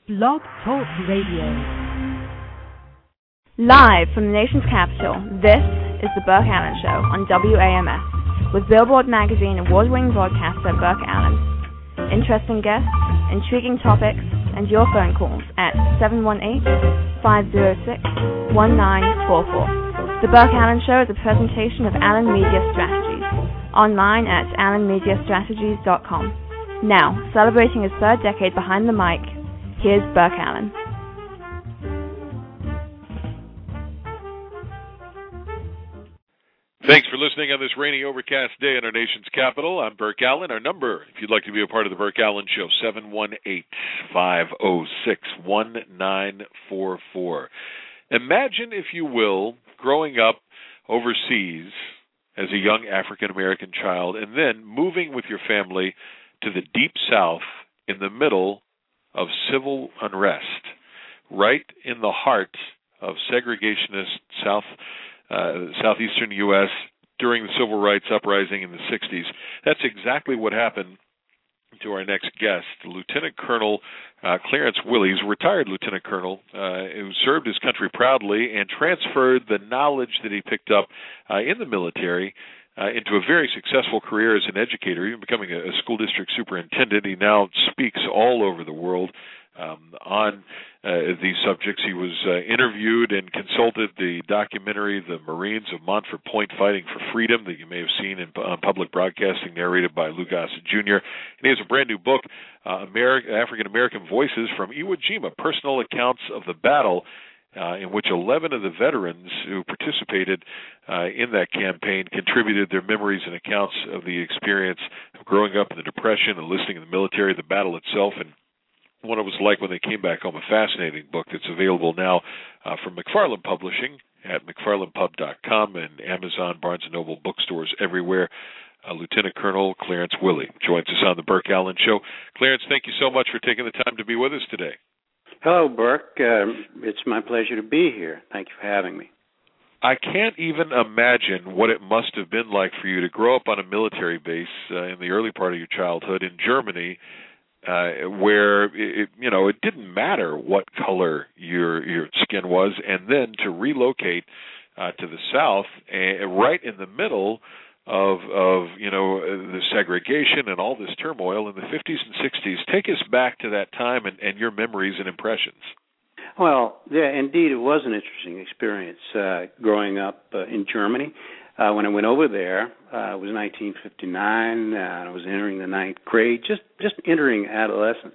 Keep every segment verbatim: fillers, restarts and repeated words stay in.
Blog Talk Radio. Live from the nation's capital, this is The Burke Allen Show on W A M S with Billboard Magazine award-winning broadcaster Burke Allen. Interesting guests, intriguing topics, and your phone calls at seven one eight, five zero six, one nine four four. The Burke Allen Show is a presentation of Allen Media Strategies, online at allen media strategies dot com. Now, celebrating his third decade behind the mic, here's Burke Allen. Thanks for listening on this rainy, overcast day in our nation's capital. I'm Burke Allen. Our number, if you'd like to be a part of the Burke Allen Show, seven one eight, five zero six, one nine four four. Imagine, if you will, growing up overseas as a young African-American child and then moving with your family to the Deep South in the middle of civil unrest, right in the heart of segregationist South uh, southeastern U S during the Civil Rights Uprising in the sixties. That's exactly what happened to our next guest, Lieutenant Colonel uh, Clarence Willey. He's a retired Lieutenant Colonel uh, who served his country proudly and transferred the knowledge that he picked up uh, in the military Uh, into a very successful career as an educator, even becoming a, a school district superintendent. He now speaks all over the world um, on uh, these subjects. He was uh, interviewed and consulted the documentary The Marines of Montford Point Fighting for Freedom that you may have seen in uh, public broadcasting, narrated by Lou Gossett Junior And he has a brand new book, uh, Ameri- African American Voices from Iwo Jima, Personal Accounts of the Battle, Uh, in which eleven of the veterans who participated uh, in that campaign contributed their memories and accounts of the experience of growing up in the Depression, enlisting in the military, the battle itself, and what it was like when they came back home. A fascinating book that's available now uh, from McFarland Publishing at mcfarland pub dot com and Amazon, Barnes and Noble bookstores everywhere. Uh, Lieutenant Colonel Clarence Willey joins us on the Burke Allen Show. Clarence, thank you so much for taking the time to be with us today. Hello, Burke. Uh, it's my pleasure to be here. Thank you for having me. I can't even imagine what it must have been like for you to grow up on a military base uh, in the early part of your childhood in Germany, uh, where it, you know it didn't matter what color your your skin was, and then to relocate uh, to the South, uh, right in the middle of of you know the segregation and all this turmoil in the fifties and sixties. Take us back to that time and, and your memories and impressions. Well, yeah, indeed, it was an interesting experience uh, growing up uh, in Germany. Uh, when I went over there, uh, it was nineteen fifty-nine. Uh, I was entering the ninth grade, just just entering adolescence,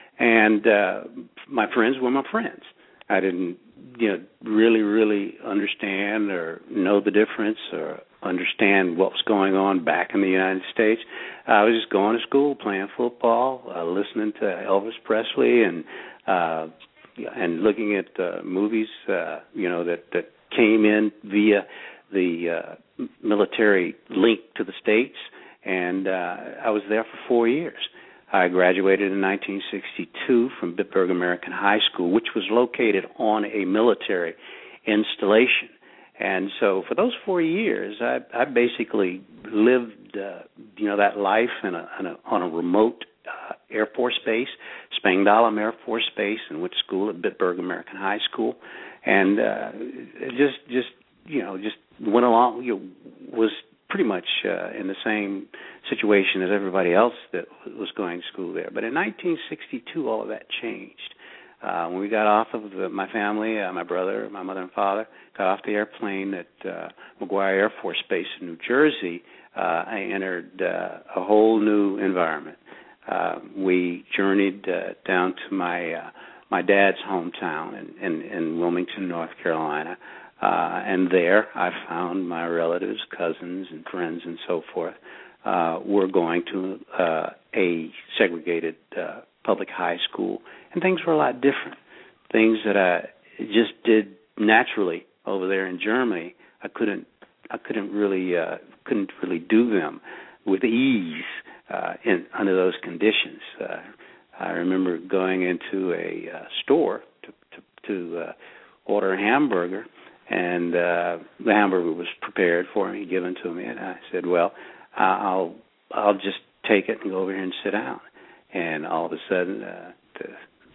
and uh, my friends were my friends. I didn't, you know, really, really understand or know the difference or understand what was going on back in the United States. I was just going to school, playing football, uh, listening to Elvis Presley, and uh, and looking at uh, movies, uh, you know, that, that came in via the uh, military link to the States. And uh, I was there for four years. I graduated in nineteen sixty-two from Bitburg American High School, which was located on a military installation. And so for those four years, I, I basically lived, uh, you know, that life in a, in a, on a remote uh, Air Force base, Spangdahlem Air Force Base, and went to school at Bitburg American High School. And uh, just, just, you know, just went along, you know, was pretty much uh, in the same situation as everybody else that was going to school there. But in nineteen sixty-two, all of that changed. Uh, when we got off of the, my family, uh, my brother, my mother and father, got off the airplane at uh, McGuire Air Force Base in New Jersey, uh, I entered uh, a whole new environment. Uh, we journeyed uh, down to my uh, my dad's hometown in, in, in Wilmington, North Carolina, uh, and there I found my relatives, cousins, and friends, and so forth. Uh, were going to uh, a segregated uh, public high school, and things were a lot different. Things that I just did naturally over there in Germany, I couldn't, I couldn't really, uh, couldn't really do them with ease uh, in, under those conditions. Uh, I remember going into a uh, store to to, to uh, order a hamburger, and uh, the hamburger was prepared for me, given to me, and I said, "Well, I'll I'll just take it and go over here and sit down." And all of a sudden, uh, the the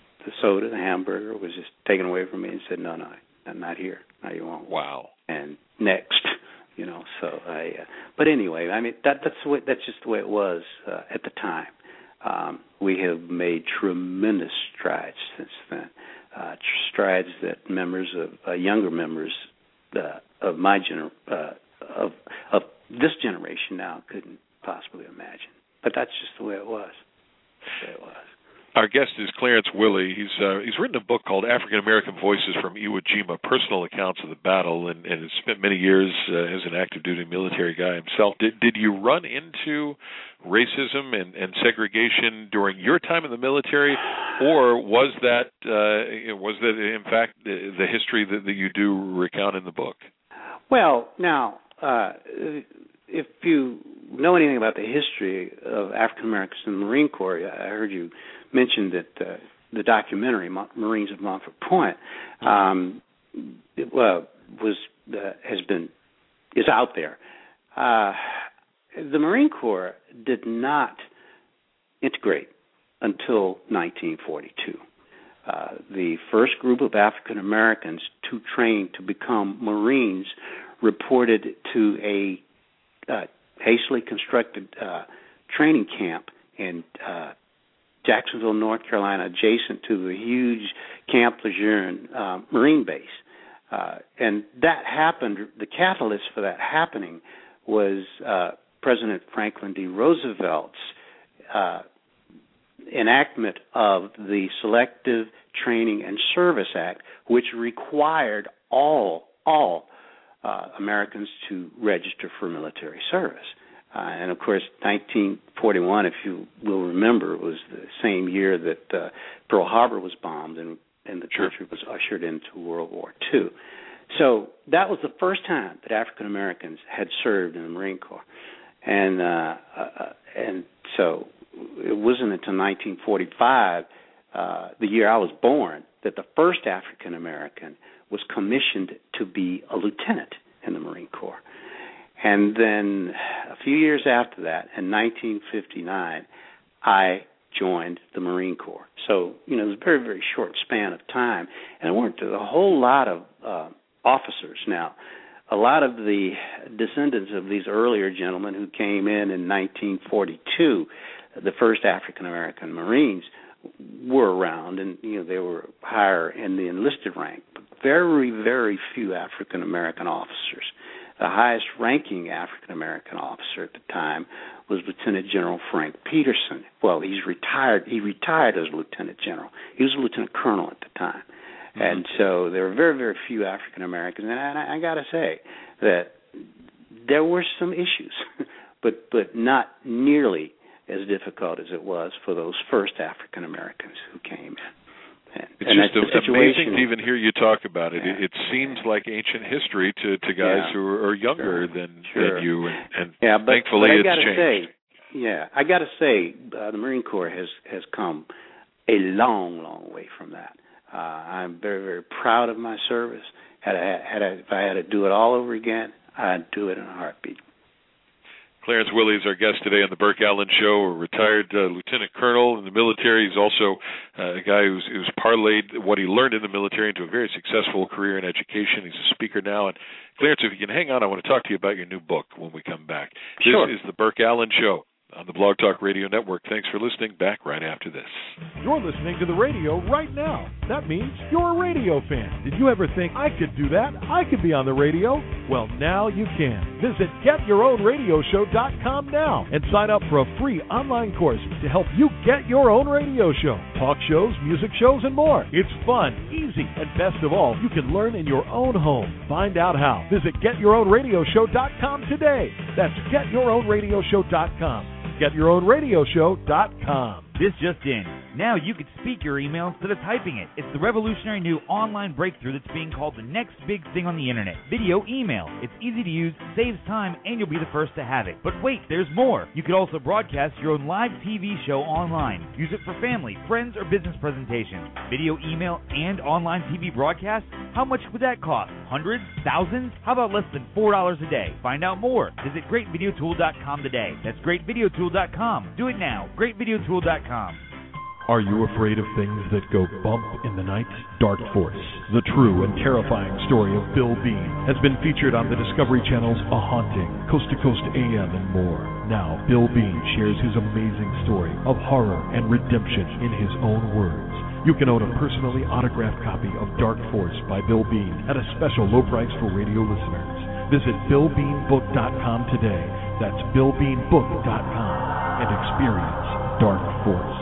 soda, the hamburger was just taken away from me and said, no, no, I'm not here. No, you won't. Wow. And next, you know, so I, uh, but anyway, I mean, that, that's the way, that's just the way it was uh, at the time. Um, we have made tremendous strides since then, uh, strides that members of, uh, younger members uh, of my gener- uh, of, of this generation now couldn't possibly imagine. But that's just the way it was. The way it was. Our guest is Clarence Willey. He's uh, he's written a book called African American Voices from Iwo Jima, Personal Accounts of the Battle, and, and has spent many years uh, as an active duty military guy himself. Did did you run into racism and, and segregation during your time in the military, or was that uh, was that in fact the, the history that, that you do recount in the book? Well, now uh, if you know anything about the history of African Americans in the Marine Corps, I heard you mention that uh, the documentary Marines of Montfort Point um, it, uh, was uh, has been is out there. Uh, the Marine Corps did not integrate until nineteen forty-two. Uh, the first group of African Americans to train to become Marines reported to a uh, hastily constructed uh, training camp in uh, Jacksonville, North Carolina, adjacent to the huge Camp Lejeune uh, Marine base. Uh, and that happened, the catalyst for that happening was uh, President Franklin D. Roosevelt's uh, enactment of the Selective Training and Service Act, which required all, all uh, Americans to register for military service. Uh, and, of course, nineteen forty-one, if you will remember, was the same year that uh, Pearl Harbor was bombed and, and the Sure. country was ushered into World War Two. So that was the first time that African Americans had served in the Marine Corps. And uh, uh, and so it wasn't until nineteen forty-five, uh, the year I was born, that the first African American was commissioned to be a lieutenant in the Marine Corps. And then a few years after that, in nineteen fifty-nine, I joined the Marine Corps. So, you know, it was a very, very short span of time. And there weren't a whole lot of uh, officers. Now, a lot of the descendants of these earlier gentlemen who came in in nineteen forty-two, the first African-American Marines, were around, and, you know, they were higher in the enlisted rank. But very, very few African-American officers. The highest-ranking African-American officer at the time was Lieutenant General Frank Peterson. Well, he's retired. He retired as Lieutenant General. He was a Lieutenant Colonel at the time. Mm-hmm. And so there were very, very few African-Americans. And I, I got to say that there were some issues, but but not nearly as difficult as it was for those first African-Americans who came in. And, it's and just amazing to even hear you talk about it. Yeah. It, it seems like ancient history to, to guys yeah. who are younger sure. than, sure. than you, and, and yeah, but, thankfully but I it's gotta changed. Say, yeah, I got to say, uh, the Marine Corps has, has come a long, long way from that. Uh, I'm very, very proud of my service. Had I, had I, if I had to do it all over again, I'd do it in a heartbeat. Clarence Willey is our guest today on the Burke Allen Show, a retired uh, lieutenant colonel in the military. He's also uh, a guy who's, who's parlayed what he learned in the military into a very successful career in education. He's a speaker now. And Clarence, if you can hang on, I want to talk to you about your new book when we come back. Sure. This is the Burke Allen Show on the Blog Talk Radio Network. Thanks for listening. Back right after this. You're listening to the radio right now. That means you're a radio fan. Did you ever think, I could do that? I could be on the radio? Well, now you can. Visit get your own radio show dot com now and sign up for a free online course to help you get your own radio show. Talk shows, music shows, and more. It's fun, easy, and best of all, you can learn in your own home. Find out how. Visit get your own radio show dot com today. That's get your own radio show dot com. get your own radio show dot com. This just in. Now you can speak your email instead of typing it. It's the revolutionary new online breakthrough that's being called the next big thing on the internet. Video email. It's easy to use, saves time, and you'll be the first to have it. But wait, there's more. You could also broadcast your own live T V show online. Use it for family, friends, or business presentations. Video email and online T V broadcast? How much would that cost? Hundreds? Thousands? How about less than four dollars a day? Find out more. Visit great video tool dot com today. That's great video tool dot com. Do it now. great video tool dot com. Are you afraid of things that go bump in the night? Dark Force, the true and terrifying story of Bill Bean, has been featured on the Discovery Channel's A Haunting, Coast to Coast A M, and more. Now, Bill Bean shares his amazing story of horror and redemption in his own words. You can own a personally autographed copy of Dark Force by Bill Bean at a special low price for radio listeners. Visit bill bean book dot com today. That's bill bean book dot com and experience Dark Force.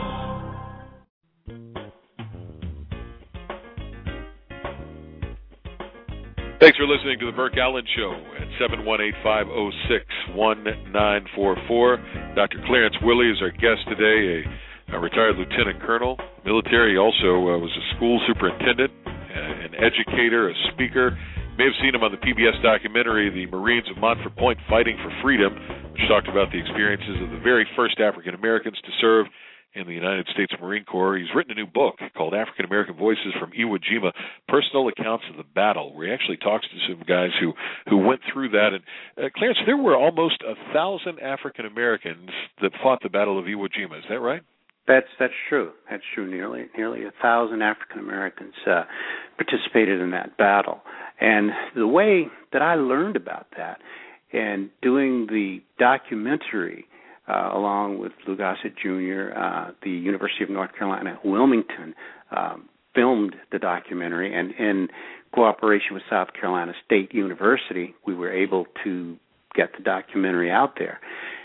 Thanks for listening to the Burke Allen Show at seven one eight, five oh six, one nine four four. Doctor Clarence Willey is our guest today, a, a retired lieutenant colonel, military. He also uh, was a school superintendent, uh, an educator, a speaker. You may have seen him on the P B S documentary, The Marines of Montford Point Fighting for Freedom, which talked about the experiences of the very first African Americans to serve in the United States Marine Corps. He's written a new book called African American Voices from Iwo Jima, Personal Accounts of the Battle, where he actually talks to some guys who, who went through that. And uh, Clarence, there were almost a thousand African Americans that fought the Battle of Iwo Jima. Is that right? That's that's true. That's true. Nearly nearly a thousand African Americans uh, participated in that battle. And the way that I learned about that, and doing the documentary Uh, along with Lou Gossett Junior, uh, the University of North Carolina at Wilmington um, filmed the documentary, and in cooperation with South Carolina State University, we were able to get the documentary out there.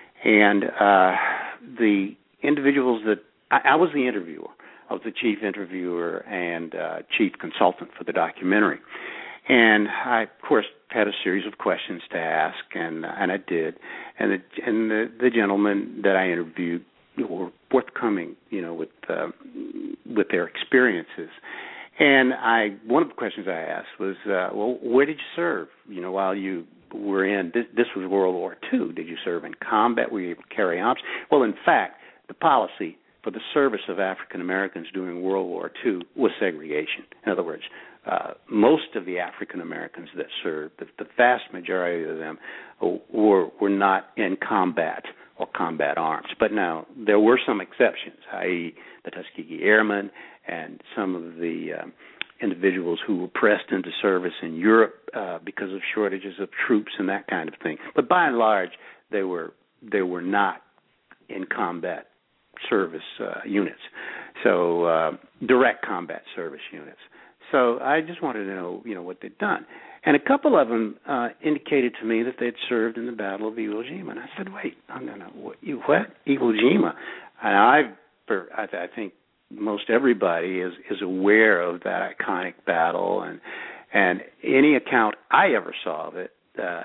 And uh, the individuals that I, I was the interviewer, I was the chief interviewer and uh, chief consultant for the documentary. And I, of course, had a series of questions to ask, and and I did. And the and the, the gentlemen that I interviewed were forthcoming, you know, with uh, with their experiences. And I one of the questions I asked was, uh, well, where did you serve? You know, while you were in this, this was World War Two. Did you serve in combat? Were you able to carry arms? Well, in fact, the policy for the service of African Americans during World War Two was segregation. In other words, Uh, most of the African Americans that served, the, the vast majority of them, were were not in combat or combat arms. But now there were some exceptions, that is, the Tuskegee Airmen and some of the um, individuals who were pressed into service in Europe uh, because of shortages of troops and that kind of thing. But by and large, they were they were not in combat service uh, units, so uh, direct combat service units. So I just wanted to know, you know, what they'd done. And a couple of them uh, indicated to me that they'd served in the Battle of Iwo Jima. And I said, wait, no, no, no, what? You, what? Iwo Jima? And I, I, I think most everybody is, is aware of that iconic battle. And and any account I ever saw of it uh,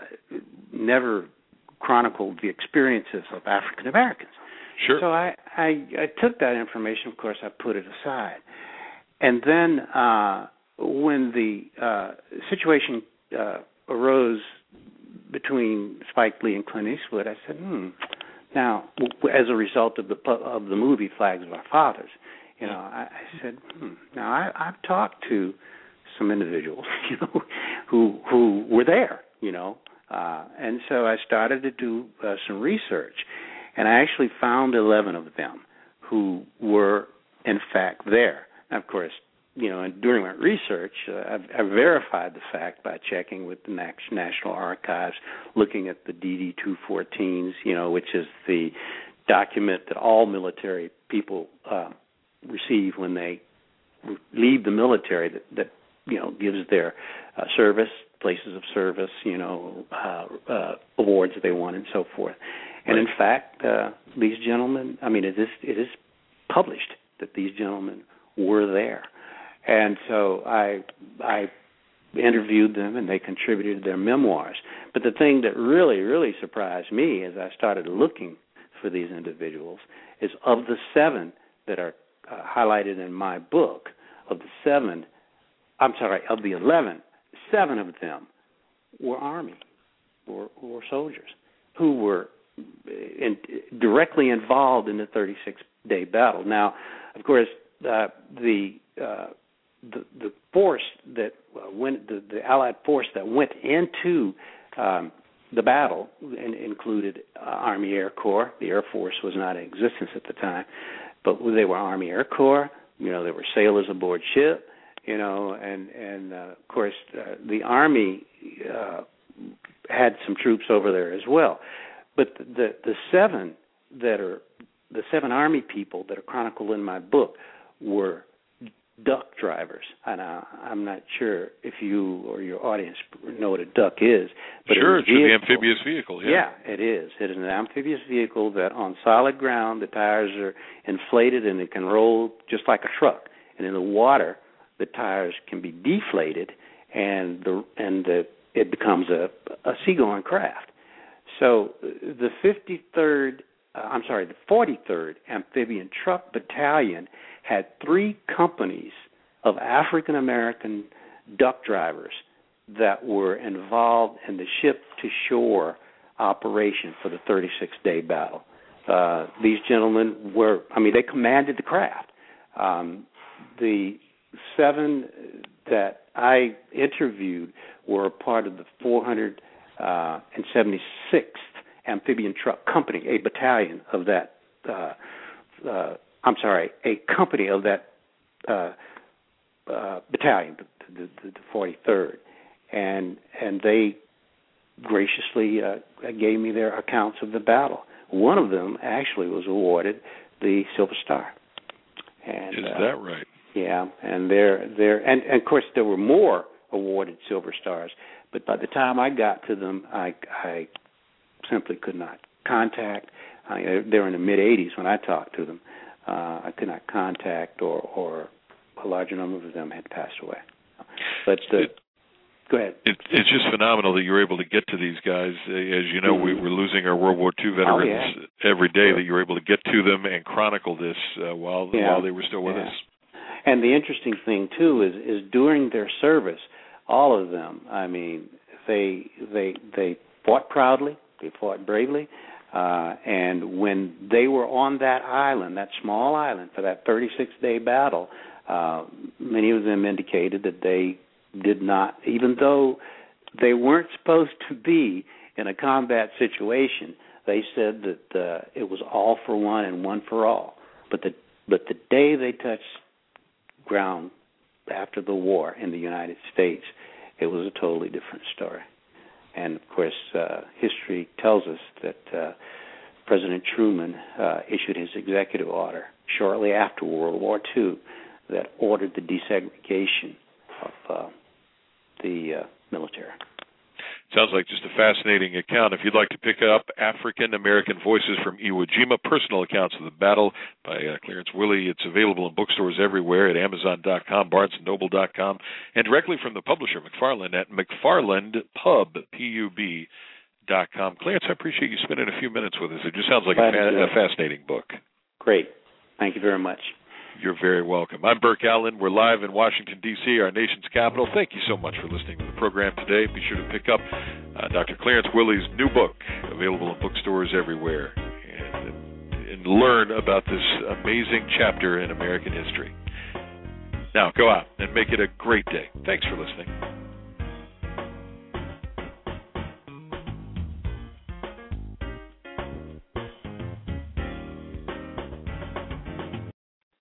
never chronicled the experiences of African Americans. Sure. So I, I, I took that information. Of course, I put it aside. And then uh, when the uh, situation uh, arose between Spike Lee and Clint Eastwood, I said, hmm, now, as a result of the of the movie Flags of Our Fathers, you know, I, I said, hmm, now I, I've talked to some individuals, you know, who who were there, you know, uh, and so I started to do uh, some research, and I actually found eleven of them who were, in fact, there. Of course, you know, and during my research, uh, I've, I've verified the fact by checking with the National Archives, looking at the D D two fourteens, you know, which is the document that all military people uh, receive when they leave the military that, that you know, gives their uh, service, places of service, you know, uh, uh, awards that they won and so forth. And in fact, uh, these gentlemen, I mean, it is, it is published that these gentlemen were there. And so I I interviewed them, and they contributed their memoirs. But the thing that really, really surprised me as I started looking for these individuals is of the seven that are uh, highlighted in my book, of the seven, I'm sorry, of the eleven, seven of them were Army, or, or soldiers, who were in, directly involved in the thirty-six day battle. Now, of course, uh, the uh, The, the force that went, the, the Allied force that went into um, the battle in, included uh, Army Air Corps. The Air Force was not in existence at the time. but they were Army Air Corps. You know, there were sailors aboard ship. You know, and and uh, of course uh, the Army uh, had some troops over there as well. But the, the the seven that are the seven Army people that are chronicled in my book were duck drivers, and I, I'm not sure if you or your audience know what a duck is. But sure, it's the amphibious vehicle. Yeah. yeah, it is. It is an amphibious vehicle that on solid ground the tires are inflated and it can roll just like a truck. And in the water, the tires can be deflated, and the and the it becomes a a seagoing craft. So the fifty-third, uh, I'm sorry, the forty-third Amphibian Truck Battalion had three companies of African American duck drivers that were involved in the ship-to-shore operation for the thirty-six day battle. Uh, these gentlemen were, I mean, they commanded the craft. Um, the seven that I interviewed were a part of the four hundred seventy-sixth Amphibian Truck Company, a battalion of that, uh, uh, I'm sorry, a company of that uh, uh, battalion, the, the, the forty-third. And and they graciously uh, gave me their accounts of the battle. One of them actually was awarded the Silver Star. And, Is uh, that right? Yeah, and they're they're and, and of course there were more awarded Silver Stars, but by the time I got to them, I I simply could not contact. I, they're in the mid eighties when I talked to them. Uh, I could not contact, or or a larger number of them had passed away. But uh, it, go ahead. It, it's just phenomenal that you're able to get to these guys. As you know, mm-hmm. we, we're losing our World War Two veterans oh, yeah. every day. Sure. That you're able to get to them and chronicle this uh, while yeah. while they were still with yeah. us. And the interesting thing too is is during their service, all of them, I mean, they they they fought proudly, they fought bravely, uh, and when they were on that island, that small island, for that thirty-six day battle, uh, many of them indicated that they did not, even though they weren't supposed to be in a combat situation, they said that uh, it was all for one and one for all. But the but the day they touched ground after the war in the United States, it was a totally different story. And, of course, uh, history tells us that uh, President Truman uh, issued his executive order shortly after World War Two that ordered the desegregation of uh, the uh, military. Sounds like just a fascinating account. If you'd like to pick up African American Voices from Iwo Jima, Personal Accounts of the Battle by uh, Clarence Willey, it's available in bookstores everywhere at Amazon dot com, Barnes and Noble dot com, and directly from the publisher, McFarland, at McFarland Pub, P U B, dot com. Clarence, I appreciate you spending a few minutes with us. It just sounds like a, fa- a fascinating book. Great. Thank you very much. You're very welcome. I'm Burke Allen. We're live in Washington, D C, our nation's capital. Thank you so much for listening to the program today. Be sure to pick up uh, Doctor Clarence Willey's new book, available in bookstores everywhere, and, and learn about this amazing chapter in American history. Now, go out and make it a great day. Thanks for listening.